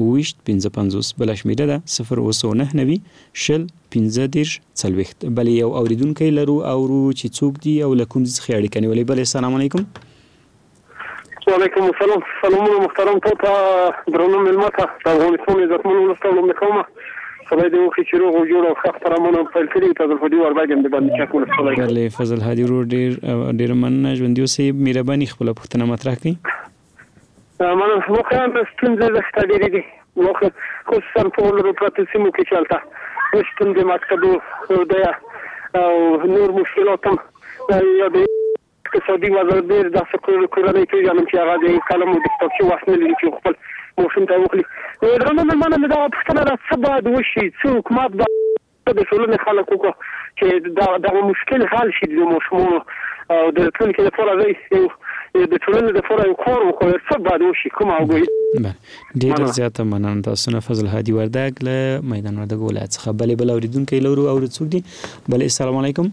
02950 بل شمیره ده 02990 شل 15 40. بل یو اوریدونکو لرو اورو چې څوک دی او لکم څخه اړیکه نیولې. بل السلام علیکم. وعلیکم السلام. سلامونه محترم ته درنو ملمته د افغانستان عزتمنو ولستانو مکومه خدای دې وکړي چې روغ او جوړ او ښه خبرونه پیل کړي. فضل هادي وردګم د باندې چاک ولسوالۍ. بله فضل هادي ورور ډېر مننه ژوندي اوسئ. مهرباني خپله پوښتنه مطرح کړئ. مننه. واقعا ستونزې زښته ډېرې دي خصوصا په ولرو پرتو سیمو کې چې هلته شتون د مکتبو د او نور مشکلات هم یا د اقتصادي وضع ډېر داسې کورنۍ پېژنم چې هغه د قلم او د کتابچې وس نه لري چې خپل ماشوم ته وکړي. درنو مېلمانه مې دغه پوښتنه ده څه باید وشي، څه حکومت باید د ټولنې خلک وکړو چې دغه مشکل حل شي د ماشومانو او د راتلونکي لپاره د ټولنې لپاره یو کار وکړو. څه باید وشي کومه وګورئ. ډېره زیاته مننه تاسو نه فضل هادي وردګ له میدان وردګ ولایت څخه. بل اوریدونکی لرو او څوک دي؟ بل السلام علیکم.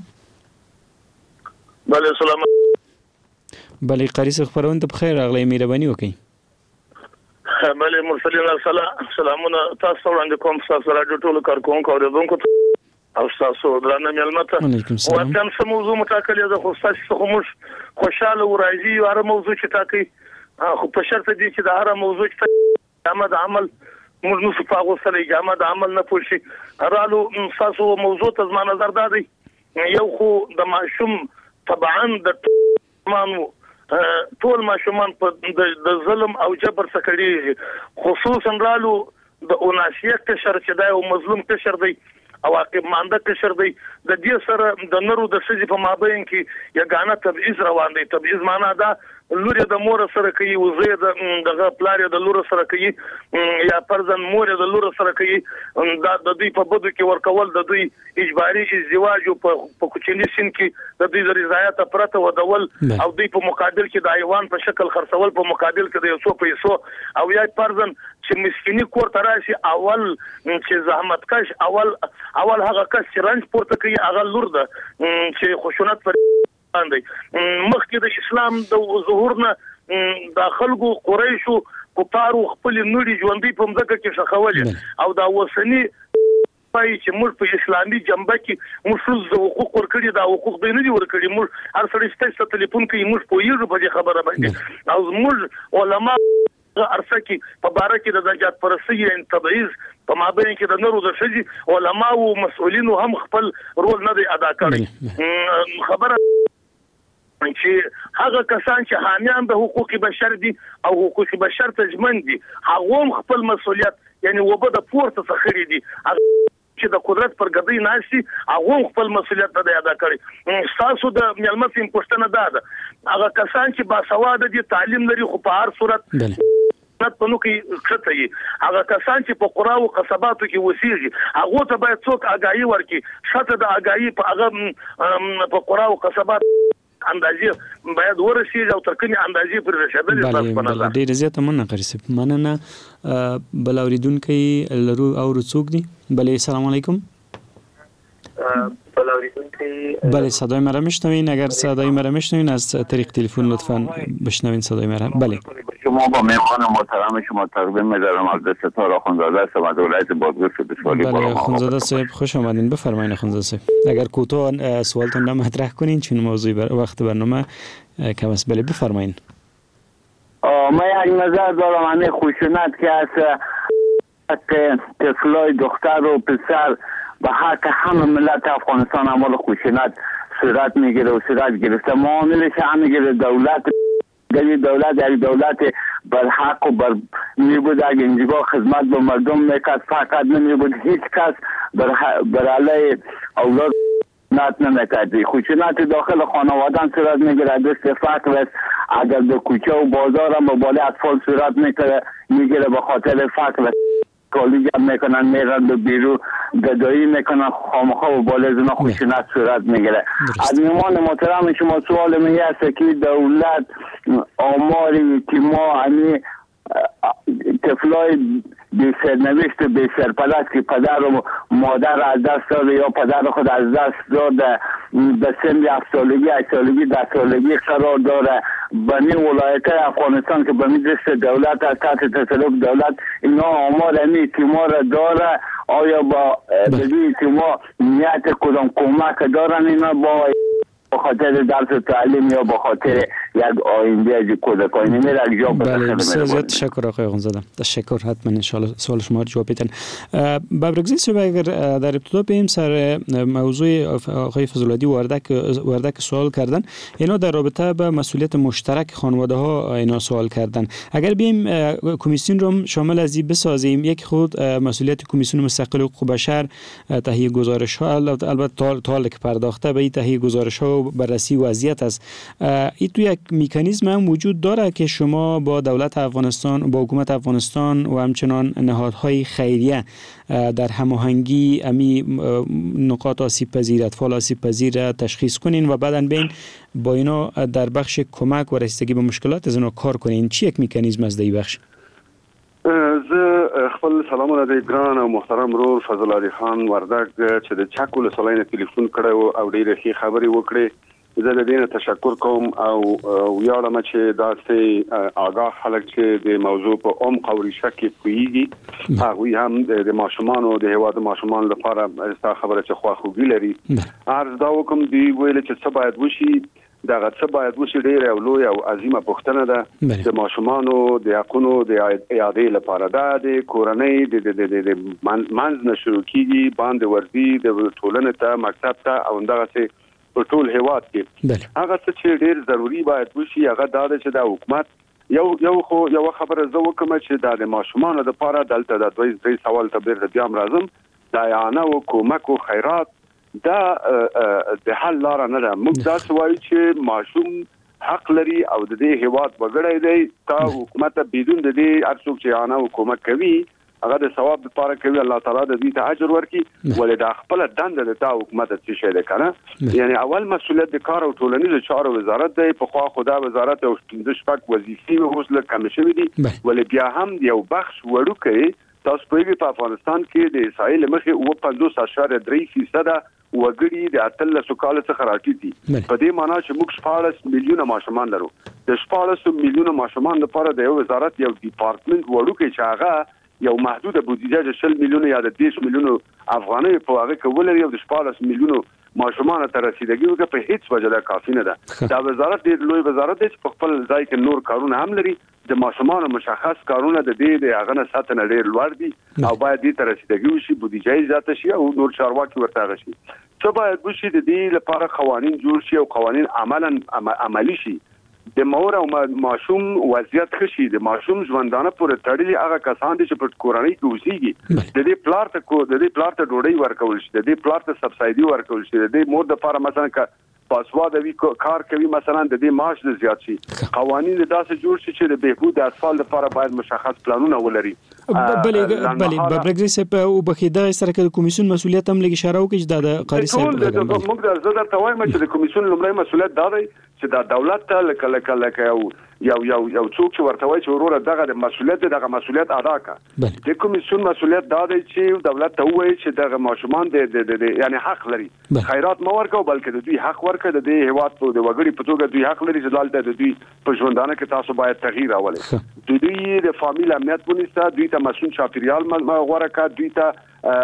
بله سلام. بله قاری صاحب خبرونه ته بخیر راغلی، مهرباني وکړئ. بله مرسلین سلامونه تاسو وړاندې کوم تاسو راډیو ټولو کارکونکو اوریدونکو او تاسو درنه ملمته. وعلیکم السلام. وطن څه موضوع متاکلې ده خو تاسو څخه موږ خوشاله و راځي او هر موضوع چې تاکي خو په شرط دي چې د هر موضوع چې عمل موږ نو صفاغو سره جامه د عمل نه پوښي رالو تاسو موضوع ته زما نظر دادی یو خو د ماشوم طبعا د مانو ټول ماشومان په د ظلم او جبر څخه کړي، خصوصا رالو د اوناسیه کشر چې دا یو مظلوم کشر دی او عاقب مانده کشر دی. د دې سره د نرو د سږي په مابین کې یګانه تبعیض روان دی. تبعیض معنا دا لور د مور سره کوي، وزې دغه پلار د لور سره کوي یا پرځن مور د لور سره کوي. دا د دوی په بدو کې ورکول د دوی اجباري ازدواج په کوچني سن کې د دوی د رضایت پرته ودول او دوی په مقابل کې د حیوان په شکل خرڅول په مقابل کې د یو څو پیسو او یا پرځن چې مسکینی کور ته راشي اول چې زحمت کش اول هغه کس چې رنج پورته کوي هغه لور ده چې خشونت پر باندې مخکې د اسلام د ظهور نه د خلکو قریشو کفارو خپل نوري ژوندۍ په مځکه کې شخولې او دا وسنی پای چې موږ په اسلامي جنبه کې موږ حقوق ورکړي دا حقوق به نه دي ورکړي. موږ هر سړی ستاسو ټلیفون کوي موږ پوهیږو په دې خبره باندې او موږ علما ارسه کې په باره کې د ځات پرستی ان تبعیض په مابین کې د نورو د شجي علما او مسؤلین هم خپل رول نه دی ادا کړی. خبره چې هغه کسان چې حامیان د حقوق بشر دي او حقوق بشر تجمن دي هغه خپل مسؤلیت یعنی وبد پورته څخه دي چې د قدرت پر ګدۍ ناشتي هغه خپل مسؤلیت نه ادا کړي. تاسو د ملمتین پښتنه ده هغه کسان چې باسواده دي تعلیم لري خو په هر صورت په نو کې خطه یي هغه کسان چې په قرا او قصباتو کې وسیږي هغه ته باید څوک آگاهي ورکړي. شته د آگاهي په هغه په قرا او قصبات اندازې باید ورسیږي او تر کومه اندازې پر رسیدل تاسو په نظر. ډېر زیات مننه قریب مننه. بل اوریدونکي لرو او څوک دي؟ بله السلام علیکم. بل اوریدونکي بله صدای مرا میشنوین؟ اگر صدای مرا میشنوین از طریق تلفن لطفا بشنوین صدای مرا. بله شما با مهمان محترم شما تقدیم می‌دارم از ستاره اخوندزاده هستم از ولایت بادغیس ولسوالی بله اخوندزاده صاحب خوش آمدین. بفرمایید اخوندزاده صاحب اگر کوتاه سوالتون را مطرح کنین چون موضوع وقت برنامه کم است. بله بفرمایید. من یک نظر دارم همین خشونت که از طفلای دختر و پسر به حق همه ملت افغانستان اعمال خشونت صورت میگیره و صورت گرفته. معاملش همه دولت بر حق و بر میبود اگه اینجا خدمت به مردم میکرد فقط نمیبود هیچ کس بر علیه اولاد نت نمیکردی. خشونت داخل خانواده صورت میگیره دست فقر است. اگر به کوچه و بازار هم به بالای اطفال صورت میگیره به خاطر فقر کالی جمع میکنن میرن به بیرو گدایی میکنن خامخا و بالای زنا خشونت صورت میگیره. از میمان محترم شما سوال من است که دولت آماری که ما طفلای بی سرنوشت و بی سرپرست که پدر و مادر از دست داده یا پدر خود از دست داده به سن 7 سالگی 8 سالگی 10 سالگی قرار داره بنی ولایت افغانستان که به دست دولت از تحت تصرف دولت اینا آمار تیمار داره آیا با بدی تیمار نیت کدام کمک دارن اینا با خاطر درس تعلیم یا با خاطر یک آینده از کودکان میره یک جا بله بسیار تشکر آقای اخوندزاده تشکر حتما ان شاء الله سوال شما رو جواب بدن بابرگزی صاحب اگر در ابتدا بیم سر موضوع آقای فضل‌الدی وردک سوال کردن اینا در رابطه با مسئولیت مشترک خانواده ها اینا سوال کردن اگر بیم کمیسیون رو شامل از این بسازیم یک خود مسئولیت کمیسیون مستقل حقوق بشر تهیه گزارش ها البته تا که پرداخته به تهیه گزارش ها بررسی وضعیت است این تو یک مکانیزم هم وجود داره که شما با دولت افغانستان با حکومت افغانستان و همچنان نهادهای خیریه در هماهنگی امی نقاط آسیب پذیر اطفال آسیب پذیر تشخیص کنین و بعداً بین با اینا در بخش کمک و رسیدگی به مشکلات از اینا کار کنین چی یک مکانیزم از دی بخش زه خپل سلامونه د ګران او محترم رور فضل علي خان وردک چې د چاکو له سلاینه ټلیفون کړو او ډیره ښه خبرې وکړې زه د دې تشکر کوم او ویاړم چې داسې آگاه خلک چې د موضوع په عمق او ریشه کې پوهیږي هغه هم د ماشومانو د هیواد ماشومان لپاره ستا خبره چې خواخوږي لري عرض دا وکم دی ویل چې څه باید وشي دا څه باید وشي ډیره او لوی او عظیمه پوښتنه ده د ماشومانو د حقونو د اعادې لپاره ده د کورنۍ د منځ نه شروع کیږي باندې ورځي د ټولنې ته مکتب ته او دغه په ټول هیواد کې هغه څه چې ډیر ضروری باید وشي هغه دا ده چې د حکومت یو خبره زه وکم چې د ماشومانو لپاره دلته د دوی سوال ته بیرته بیا راځم دا یانه او کومک او خیرات دا د حل لار نه ده موږ دا سوایو چې ماشوم حق لري او د دې هیواد وګړی دی تا حکومت بدون د دې ارڅوک چې یانه او کومک کوي هغه د ثواب لپاره کوي الله تعالی د دې ته اجر ورکړي ولې د خپل دنده د حکومت څه شي ده کنه یعنی اول مسؤلیت د کار او ټولنیزو چارو وزارت دی په خوا خدا وزارت او شپږ وظیفې وسله کم شوې دي ولې بیا هم یو بخش وړوکی تاسو په افغانستان کې د اسرائیل مخې 50.3% وګړي د 13 کال څخه راټیټي په دې معنی چې موږ 14 میلیونه ماشومان لرو د 14 میلیونه ماشومان لپاره د یو وزارت یو ډپارټمنټ وړوکی چې هغه یو محدوده بودیجه د 10 میلیونه یا د 10 میلیونه افغانۍ په هغه کې ولري او د 14 میلیونه ماشومان ته رسیدګي وکړي په هیڅ وجه دا کافي نه ده دا وزارت د لوی وزارت د خپل ځای کې نور کارونه هم لري د ماشومان مشخص کارونه د دې د هغه نه ساتنه ډیر لوړ دي او باید دې ته رسیدګي وشي بودیجه زیاته شي او نور چارواکي ورته غشي څه باید وشي د دې لپاره قوانين جوړ شي او قوانين عملی شي د مور او ماشوم وضعیت خشي د ماشوم ژوندانه پورې تړلي هغه کسان چې په کورنۍ کې اوسېږي د دې پلار ته ډوډۍ ورکول شي د دې پلار ته سبسایډي ورکول شي د دې مور د لپاره مثلا پاسواد وی کار کوي مثلا د دې معاش د زیات شي قوانين داسې جوړ شي چې د بهبود اطفال لپاره باید مشخص پلانونه ولري بله بابرګزی په او بخیده سره د کمیسیون مسؤلیت هم لګی اشاره وکړي چې د قاری صاحب موږ درځه ته وایم چې د کمیسیون لومړی مسؤلیت دا دی چې د دولت ته لکه یو څوک چې ورته وایي چې وروره دغه مسؤلیت ادا کړه د کمیسیون مسؤلیت دا دی چې دولت ته وایي چې دغه ماشومان د یعنی حق لري خیرات مو ورکو بلکې د دوی حق ورکړه د دې هیواد په د وګړي په توګه دوی حق لري چې دلته د دوی په ژوندانه کې تاسو باید تغییر راولئ دوی د فامیل امنیت ونیسه دوی ته مسؤل چاپیریال غوړه کا دوی ته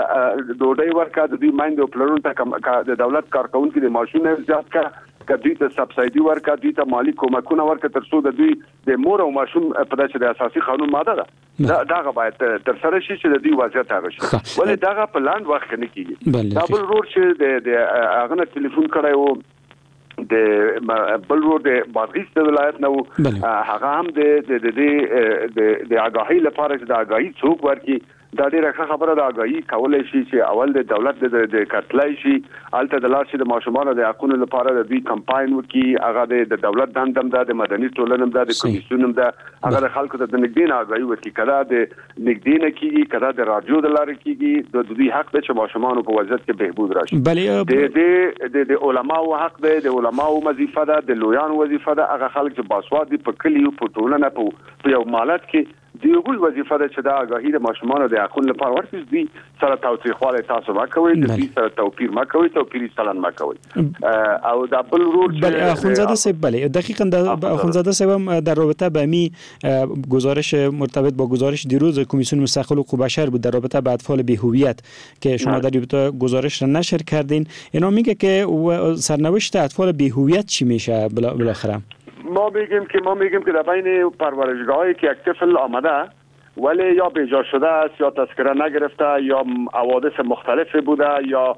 ډوډۍ ورکا د دوی مایند او پلانونو ته د دولت کارکونکو د ماشومانو زیات کا کدی ته سبسایډي ورکا دوی ته مالی کومکونه ورکا ترڅو د دوی د مور او ماشوم په داسې د اساسي قانون ماده ده دا باید تر سره شي چې د دوی وضعیت هغه شي ولې دا په لاند وخت کې نه کیږي دا بل رور چې د هغه نه ټلیفون کړای د بل رور د بادغیس د ولایت نو هغه هم د آگاهی لپاره د آگاهی څوک ورکی دا ډیره خبره د آگاهی کولای شي چې اول د دولت د کتلای شي الته د لاسي د ماشومان د حقوقو لپاره د دوی کمپاین وکي هغه د دولت دندم د مدني ټولنې د کمیسیون د هغه د خلکو ته د نګدین آگاهی وکي کړه د نګدین کیږي کړه د رادیو د لارې کیږي د دوی حق د ماشومان په وضعیت کې بهبود راشي بلې د علماو حق دی د علماو وظیفه ده د لویان وظیفه ده هغه خلک چې باسواد دي په کلیو په ټولنه په یو مالت کې دیوی وظیفه ده چې د آگاهی د ماشومان د حقوقو لپاره ورکړي دي سره تاوتریخواله تاسو مکوئ د دې سره توپیر مکوئ توپیر چلن مکوئ او د بل رول بله اخوندزاده صاحب بله دقیقاً اخوندزاده صاحب در رابطه به می گزارش مرتبط با گزارش دیروز کمیسیون مستقل حقوق بشر بود در رابطه با اطفال بی‌هویت که شما در رابطه گزارش را نشر کردین اینا میگه که سرنوشت اطفال بی‌هویت چی میشه بالاخره ما میگیم که در بین پرورشگاهایی که یک طفل آمده ولی یا بیجا شده است یا تذکره نگرفته یا حوادث مختلف بوده یا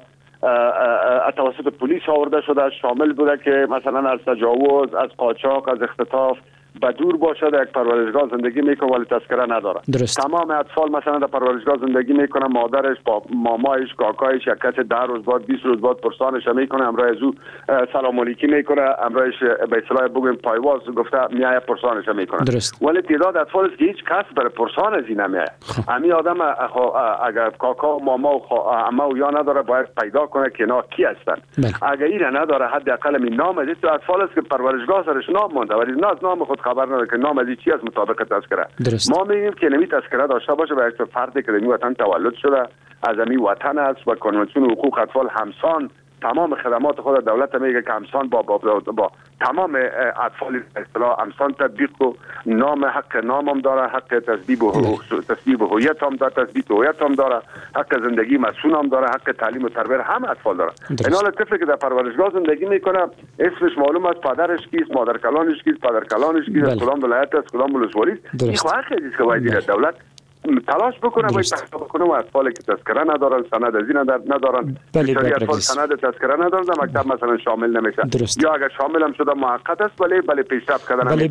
توسط پلیس آورده شده شامل بوده که مثلا از تجاوز از قاچاق از اختطاف به دور باشه در یک پرورشگاه زندگی میکنه ولی تذکره نداره درست. تمام اطفال مثلا در پرورشگاه زندگی میکنه مادرش با مامایش کاکایش یک کس 10 روز بعد 20 روز بعد پرسانش میکنه امرای از او سلام علیکی میکنه امرایش به اصطلاح بگیم پایواز گفته میای پرسانش میکنه درست. ولی تعداد اطفال است که هیچ کس برای پرسان از این نمیاد همین آدم اگر کاکا و ماما و عمه و یا نداره باید پیدا کنه که اینا کی هستن اگر این نداره حداقل می نام از تو اطفال است که پرورشگاه سرش نام مونده ولی نه از نام خود خبر نداره که نام از چی است مطابق تذکره ما میگیم که نمی تذکره داشته باشه برای فردی که در این وطن تولد شده از این وطن است و کنوانسیون حقوق اطفال همسان تمام خدمات خود دولت میگه که همسان با تمام اطفال اصطلاح همسان تطبیق و نام حق نامم داره حق تثبیت هویت هم داره تثبیت هویت هم داره حق زندگی مسئول هم داره حق تعلیم و تربیت هم اطفال داره این حال طفلی که در پرورشگاه زندگی میکنه اسمش معلوم است پدرش کیست مادر کلانش کیست پدر کلانش کیست کدام ولایت است کدام ولسوالی است این حقی است که باید دولت تلاش بکنه باید تحقیق بکنه و اطفالی که تذکره ندارن سند از این ندارن بسیاری اطفال سند تذکره ندارن در مکتب مثلا شامل نمیشه یا اگر شامل هم شده موقت است ولی پیشرفت کردن بله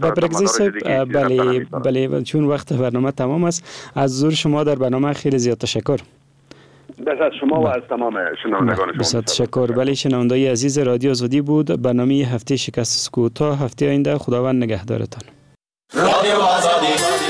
ببرگزی بله چون وقت برنامه تمام است از حضور شما در برنامه خیلی زیاد تشکر از شما و از تمام شنوندگان شما بسیار تشکر. بله شنوندای عزیز رادیو آزادی بود برنامه هفته شکست سکوت تا هفته آینده خداوند نگهدارتان. رادیو آزادی